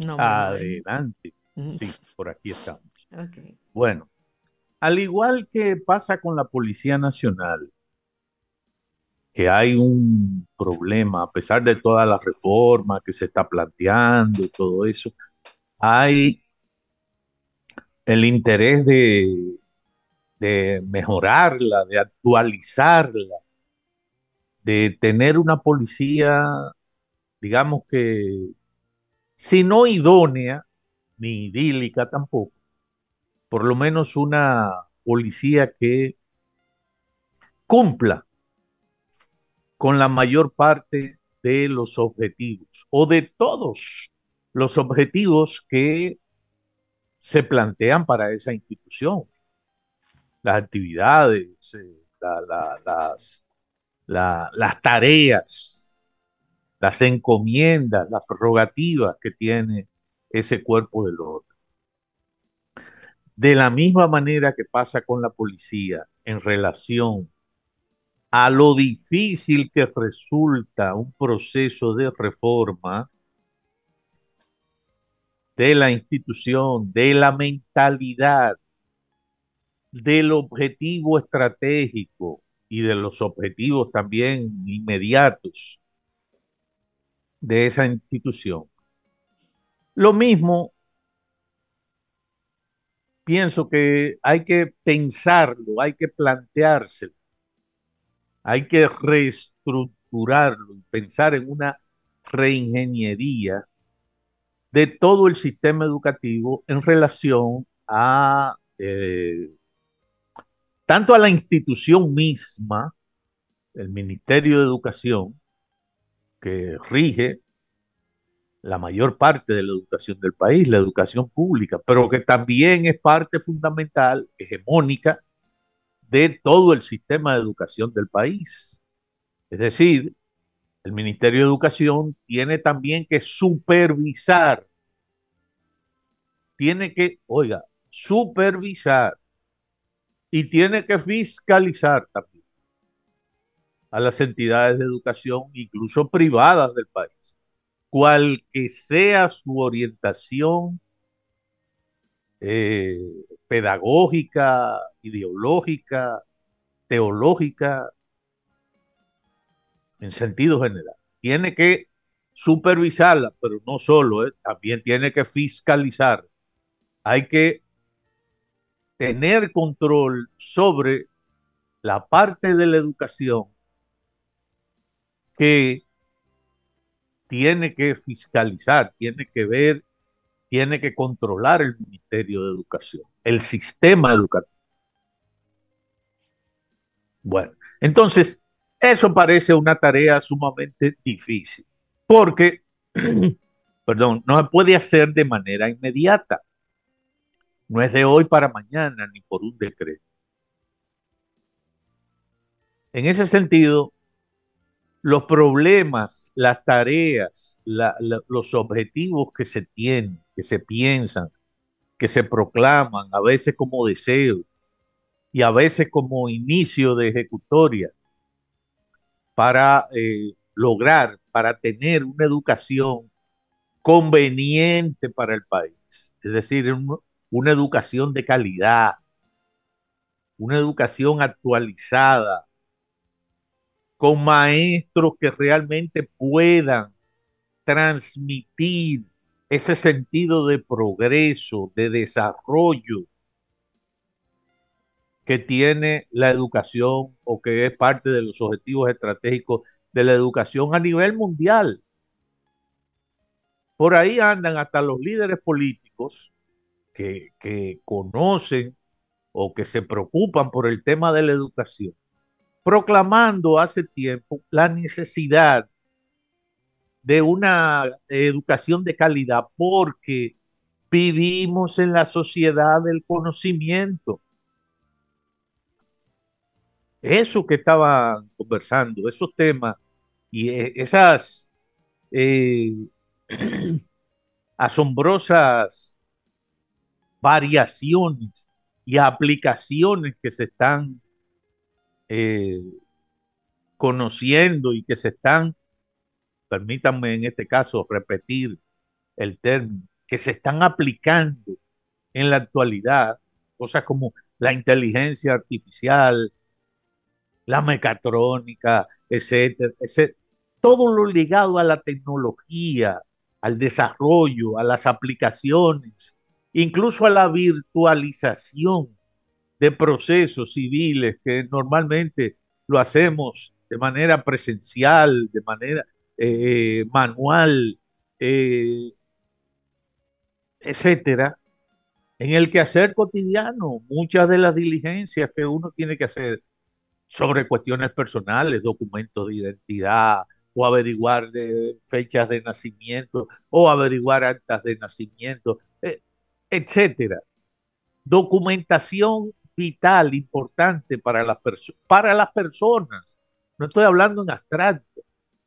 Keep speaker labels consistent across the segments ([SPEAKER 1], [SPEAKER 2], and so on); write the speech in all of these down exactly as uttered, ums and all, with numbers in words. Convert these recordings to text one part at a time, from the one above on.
[SPEAKER 1] No me muero.
[SPEAKER 2] Adelante.
[SPEAKER 1] Mm,
[SPEAKER 2] Sí, por aquí estamos.
[SPEAKER 1] ok.
[SPEAKER 2] Bueno, al igual que pasa con la Policía Nacional, que hay un problema, a pesar de toda la reforma que se está planteando y todo eso, hay el interés de, de mejorarla, de actualizarla, de tener una policía, digamos que, si no idónea, ni idílica tampoco, por lo menos una policía que cumpla con la mayor parte de los objetivos o de todos los objetivos que se plantean para esa institución, las actividades, eh, la- la- las, la- las tareas, las encomiendas, las prerrogativas que tiene ese cuerpo del orden. De la misma manera que pasa con la policía en relación a lo difícil que resulta un proceso de reforma de la institución, de la mentalidad, del objetivo estratégico y de los objetivos también inmediatos de esa institución. Lo mismo, pienso que hay que pensarlo, hay que planteárselo, hay que reestructurarlo y pensar en una reingeniería de todo el sistema educativo en relación a eh, tanto a la institución misma, el Ministerio de Educación, que rige la mayor parte de la educación del país, la educación pública, pero que también es parte fundamental, hegemónica, de todo el sistema de educación del país. Es decir, el Ministerio de Educación tiene también que supervisar, tiene que, oiga, supervisar y tiene que fiscalizar también a las entidades de educación, incluso privadas del país, cual que sea su orientación eh, pedagógica, ideológica, teológica, en sentido general. Tiene que supervisarla, pero no solo, eh, también tiene que fiscalizar. Hay que tener control sobre la parte de la educación que tiene que fiscalizar, tiene que ver, tiene que controlar el Ministerio de Educación, el sistema educativo. Bueno, entonces, eso parece una tarea sumamente difícil, porque, perdón, no se puede hacer de manera inmediata, no es de hoy para mañana ni por un decreto. En ese sentido, los problemas, las tareas, la- la- los objetivos que se tienen, que se piensan, que se proclaman, a veces como deseo y a veces como inicio de ejecutoria para eh, lograr, para tener una educación conveniente para el país. Es decir, un- una educación de calidad, una educación actualizada, con maestros que realmente puedan transmitir ese sentido de progreso, de desarrollo que tiene la educación o que es parte de los objetivos estratégicos de la educación a nivel mundial. Por ahí andan hasta los líderes políticos que, que conocen o que se preocupan por el tema de la educación, proclamando hace tiempo la necesidad de una educación de calidad porque vivimos en la sociedad del conocimiento. Eso que estaban conversando, esos temas y eh, esas eh, asombrosas variaciones y aplicaciones que se están eh, conociendo y que se están, permítanme en este caso repetir el término, que se están aplicando en la actualidad, cosas como la inteligencia artificial, la mecatrónica, etcétera, etcétera. Todo lo ligado a la tecnología, al desarrollo, a las aplicaciones, incluso a la virtualización de procesos civiles que normalmente lo hacemos de manera presencial, de manera eh, manual, eh, etcétera, en el quehacer cotidiano, muchas de las diligencias que uno tiene que hacer sobre cuestiones personales, documentos de identidad, o averiguar de fechas de nacimiento, o averiguar actas de nacimiento, eh, etcétera. Documentación vital, importante para las, perso para las personas. No estoy hablando en abstracto,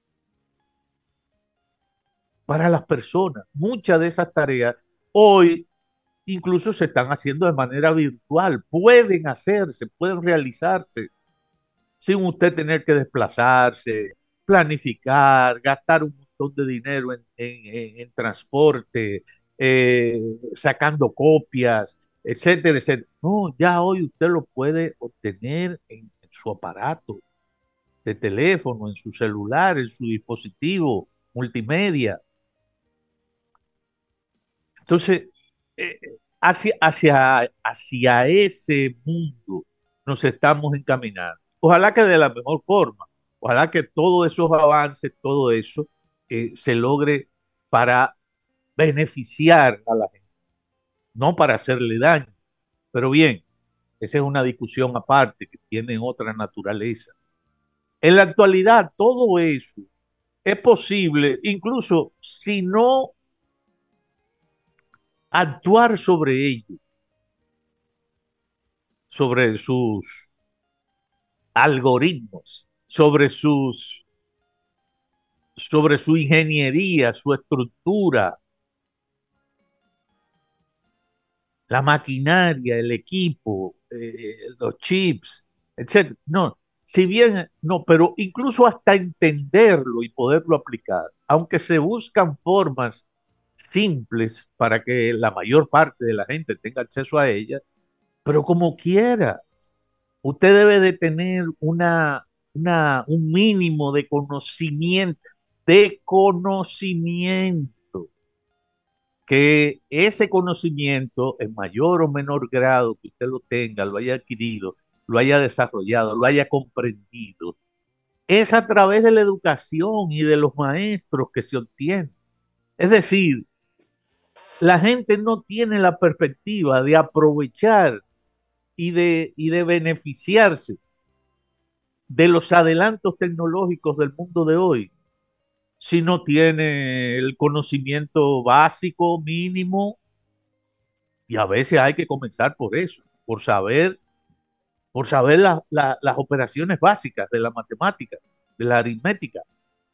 [SPEAKER 2] para las personas. Muchas de esas tareas hoy incluso se están haciendo de manera virtual. Pueden hacerse, pueden realizarse sin usted tener que desplazarse, planificar, gastar un montón de dinero en, en- en- en transporte, eh, sacando copias, etcétera, etcétera. No, ya hoy usted lo puede obtener en, en su aparato de teléfono, en su celular, en su dispositivo multimedia. Entonces, eh, hacia, hacia, hacia ese mundo nos estamos encaminando. Ojalá que de la mejor forma, ojalá que todos esos avances, todo eso, eh, se logre para beneficiar a la gente, no para hacerle daño. Pero bien, esa es una discusión aparte que tiene otra naturaleza. En la actualidad, todo eso es posible, incluso si no actuar sobre ello, sobre sus algoritmos, sobre sus, sobre su ingeniería, su estructura, la maquinaria, el equipo, eh, los chips, etcétera. No, si bien no, pero incluso hasta entenderlo y poderlo aplicar, aunque se buscan formas simples para que la mayor parte de la gente tenga acceso a ellas, pero como quiera, usted debe de tener una, una, un mínimo de conocimiento, de conocimiento, que ese conocimiento en mayor o menor grado que usted lo tenga, lo haya adquirido, lo haya desarrollado, lo haya comprendido, es a través de la educación y de los maestros que se obtiene. Es decir, la gente no tiene la perspectiva de aprovechar y de, y de beneficiarse de los adelantos tecnológicos del mundo de hoy si no tiene el conocimiento básico mínimo, y a veces hay que comenzar por eso, por saber, por saber la- la- las operaciones básicas de la matemática, de la aritmética.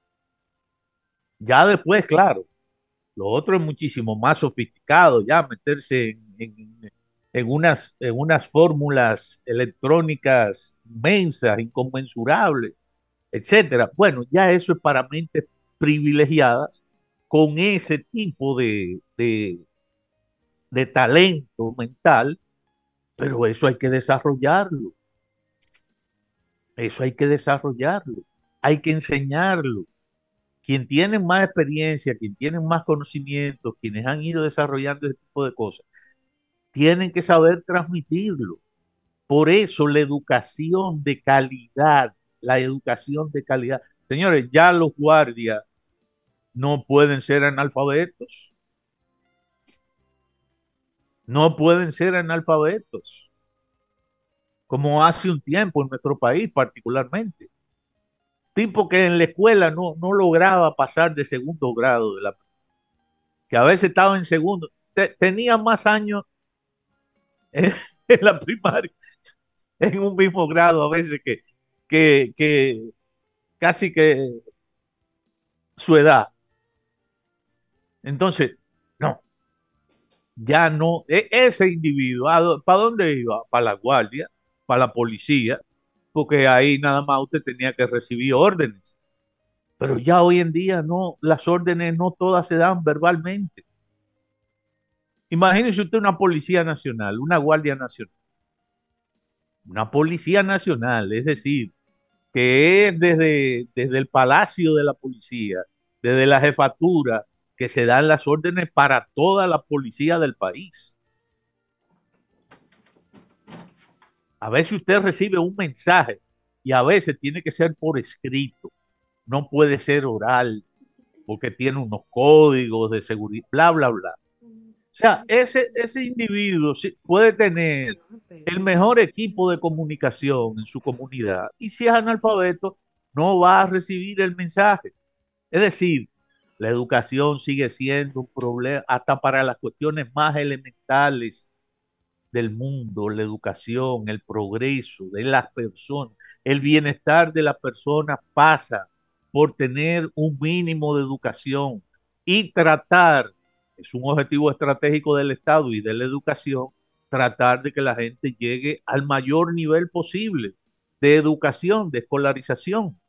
[SPEAKER 2] Ya después, claro, lo otro es muchísimo más sofisticado, ya meterse en, en- en unas, en unas fórmulas electrónicas inmensas, inconmensurables, etcétera. Bueno, ya eso es para mentes privilegiadas con ese tipo de, de, de talento mental, pero eso hay que desarrollarlo, eso hay que desarrollarlo, hay que enseñarlo. Quien tiene más experiencia, quien tiene más conocimiento, quienes han ido desarrollando ese tipo de cosas, tienen que saber transmitirlo. Por eso la educación de calidad, la educación de calidad. Señores, ya los guardias no pueden ser analfabetos, no pueden ser analfabetos, como hace un tiempo en nuestro país particularmente. Tipo que en la escuela no, no lograba pasar de segundo grado, de la, que a veces estaba en segundo, te, tenía más años en, en, la primaria, en un mismo grado a veces que, que, que casi que su edad. Entonces, no, ya no, e- ese individuo, ¿para dónde iba? Para la guardia, para la policía, porque ahí nada más usted tenía que recibir órdenes. Pero ya hoy en día no, las órdenes no todas se dan verbalmente. Imagínese usted una policía nacional, una guardia nacional, una policía nacional, es decir, que es desde, desde el palacio de la policía, desde la jefatura, que se dan las órdenes para toda la policía del país. A veces usted recibe un mensaje y a veces tiene que ser por escrito, no puede ser oral, porque tiene unos códigos de seguridad, bla, bla, bla. O sea, ese, ese individuo sí puede tener el mejor equipo de comunicación en su comunidad y si es analfabeto, no va a recibir el mensaje. Es decir, la educación sigue siendo un problema hasta para las cuestiones más elementales del mundo, la educación, el progreso de las personas, el bienestar de las personas pasa por tener un mínimo de educación y tratar, es un objetivo estratégico del Estado y de la educación, tratar de que la gente llegue al mayor nivel posible de educación, de escolarización,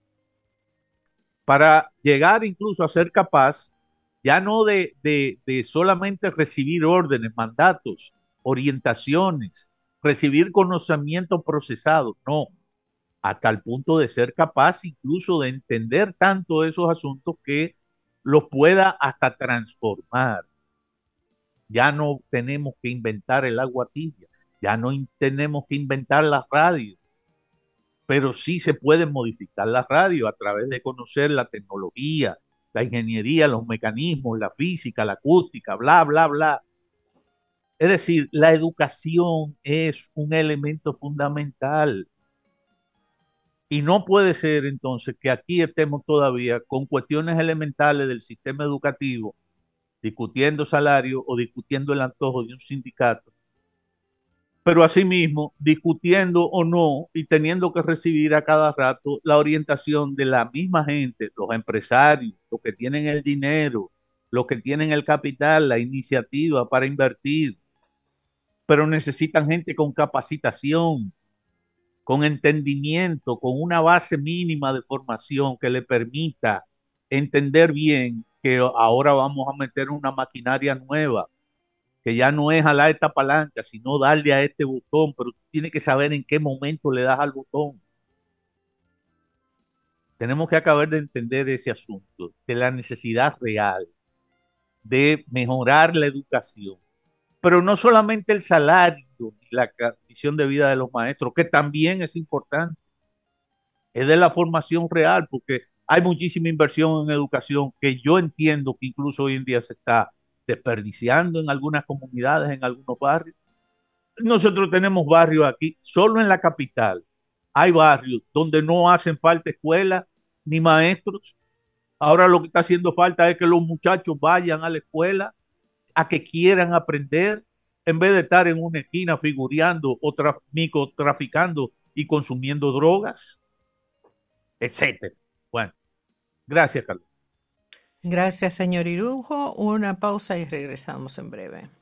[SPEAKER 2] para llegar incluso a ser capaz ya no de, de, de solamente recibir órdenes, mandatos, orientaciones, recibir conocimiento procesado, no, hasta el punto de ser capaz incluso de entender tanto esos asuntos que los pueda hasta transformar. Ya no tenemos que inventar el agua tibia, ya no in- tenemos que inventar la radio, pero sí se puede modificar la radio a través de conocer la tecnología, la ingeniería, los mecanismos, la física, la acústica, bla, bla, bla. Es decir, la educación es un elemento fundamental y no puede ser entonces que aquí estemos todavía con cuestiones elementales del sistema educativo, discutiendo salario o discutiendo el antojo de un sindicato, pero asimismo discutiendo o no y teniendo que recibir a cada rato la orientación de la misma gente, los empresarios, los que tienen el dinero, los que tienen el capital, la iniciativa para invertir, pero necesitan gente con capacitación, con entendimiento, con una base mínima de formación que le permita entender bien que ahora vamos a meter una maquinaria nueva, que ya no es jalar esta palanca, sino darle a este botón, pero tú tienes que saber en qué momento le das al botón. Tenemos que acabar de entender ese asunto, de la necesidad real de mejorar la educación, pero no solamente el salario y la condición de vida de los maestros, que también es importante, es de la formación real, porque hay muchísima inversión en educación que yo entiendo que incluso hoy en día se está desperdiciando en algunas comunidades, en algunos barrios. Nosotros tenemos barrios aquí, solo en la capital. Hay barrios donde no hacen falta escuelas ni maestros. Ahora lo que está haciendo falta es que los muchachos vayan a la escuela, a que quieran aprender, en vez de estar en una esquina figureando o tra microtraficando y consumiendo drogas, etcétera. Bueno, gracias, Carlos.
[SPEAKER 1] Gracias, señor Irujo. Una pausa y regresamos en breve.